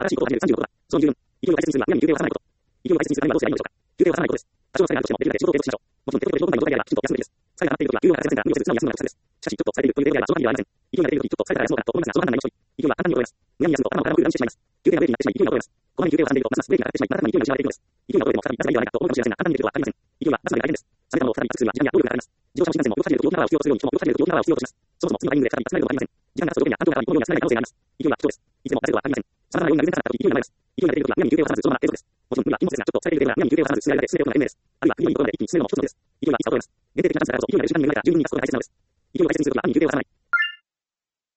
新しいことを始める35度だ。その理由分。勢いを大切にするは、親に休憩を挟まないこと。勢いを大切にするためにはどうすればいいのでしょうか。休憩を挟まないことです。多少の疲れがあるとしても、できるだけ仕事を継続しましょう。もちろん、手元で疲労がない状態であれば、きちんと休むべきです。疲れが溜まっているときは、休養が欠かせませんから、無理をせず、素直に休むのが大切です。しかし、ちょっと疲れているというレベルであれば、上半身ではありません。勢いが出ているとき、ちょっと疲れたら休もうかと思いますが、その判断になりましょう。勢いは簡単に衰えます。無駄に休むと頭を体を空にしてしまいます。休憩がブレーキになってしまい、勢いが衰えます。こまめに休憩を挟んでいると、ますますブレーキがかかってしまい、瞬く間に勢いが失われていくのです。勢いが衰えても再び出せばいいではないかと思うかもしれませんが、簡単にできることはありません。勢いは出すまで大変です。冷めたものを再び熱くするには時間や労力がかかります。自動車も新幹線も動かされると大きな泡を必要とするように、人も動かされると大きな泡を必要とします。そもそも次のタイミングで再び集めることがありません。時間が経つと特には環境が変わり、このように集めない可能性があります。勢いは貴重です。いつでも出せることはありません。様々な要因が偶然重なったとき、勢いが生まれます。勢いが出ているときは、無理に休憩を挟まず、そのまま継続です。もちろん無理は禁物ですが、ちょっと疲れているレベルなら、無理に休憩を挟まず、進められて進めることが賢明です。あるいは、国のいいところまで一気に進めるのも一つの手です。勢いはいつか衰えます。限定的なチャンスだからこそ、勢いのある時間に無理がある十分に活かすことが大切なのです。勢いを大切にするときは、無理に休憩を挟まない。